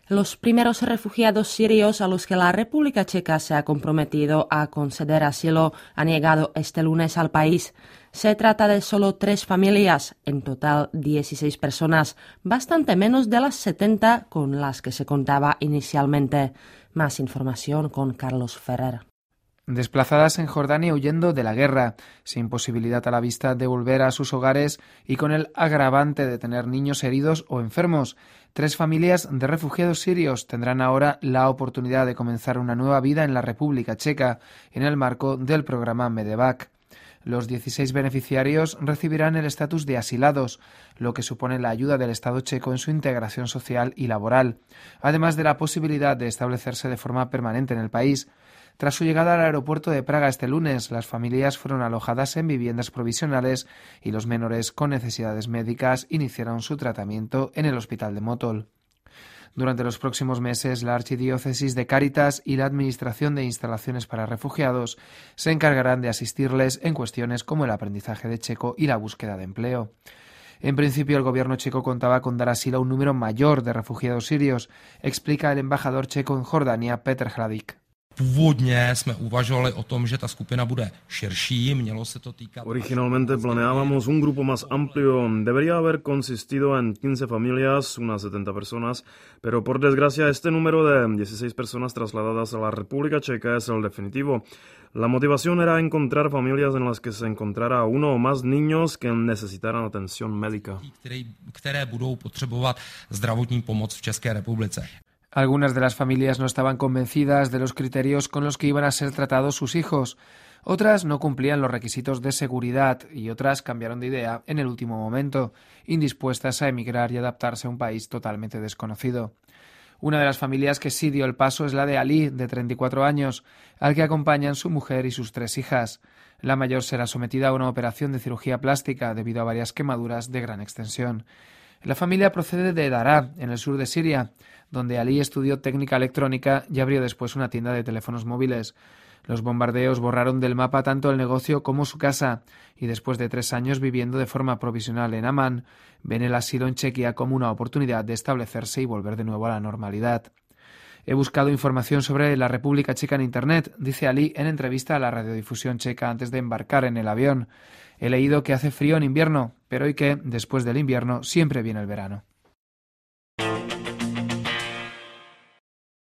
Los primeros refugiados sirios a los que la República Checa se ha comprometido a conceder asilo han llegado este lunes al país. Se trata de solo 3 familias, en total 16 personas, bastante menos de las 70 con las que se contaba inicialmente. Más información con Carlos Ferrer. Desplazadas en Jordania huyendo de la guerra, sin posibilidad a la vista de volver a sus hogares y con el agravante de tener niños heridos o enfermos, 3 familias de refugiados sirios tendrán ahora la oportunidad de comenzar una nueva vida en la República Checa, en el marco del programa Medevac. Los 16 beneficiarios recibirán el estatus de asilados, lo que supone la ayuda del Estado checo en su integración social y laboral, además de la posibilidad de establecerse de forma permanente en el país. Tras su llegada al aeropuerto de Praga este lunes, las familias fueron alojadas en viviendas provisionales y los menores con necesidades médicas iniciaron su tratamiento en el hospital de Motol. Durante los próximos meses, la Archidiócesis de Cáritas y la Administración de Instalaciones para Refugiados se encargarán de asistirles en cuestiones como el aprendizaje de checo y la búsqueda de empleo. En principio, el gobierno checo contaba con dar asilo a un número mayor de refugiados sirios, explica el embajador checo en Jordania, Petr Hladik. Originalmente planeábamos un grupo más amplio. Debería haber consistido en 15 familias, unas 70 personas, pero por desgracia este número de 16 personas trasladadas a la República Checa es el definitivo. La motivación era encontrar familias en las que se encontrara uno o más niños que necesitaran atención médica. Algunas de las familias no estaban convencidas de los criterios con los que iban a ser tratados sus hijos. Otras no cumplían los requisitos de seguridad y otras cambiaron de idea en el último momento, indispuestas a emigrar y adaptarse a un país totalmente desconocido. Una de las familias que sí dio el paso es la de Ali, de 34 años, al que acompañan su mujer y sus 3 hijas. La mayor será sometida a una operación de cirugía plástica debido a varias quemaduras de gran extensión. La familia procede de Daraa, en el sur de Siria, donde Ali estudió técnica electrónica y abrió después una tienda de teléfonos móviles. Los bombardeos borraron del mapa tanto el negocio como su casa, y después de 3 años viviendo de forma provisional en Amán, ven el asilo en Chequia como una oportunidad de establecerse y volver de nuevo a la normalidad. He buscado información sobre la República Checa en Internet, dice Ali en entrevista a la radiodifusión checa antes de embarcar en el avión. He leído que hace frío en invierno, pero y que, después del invierno, siempre viene el verano.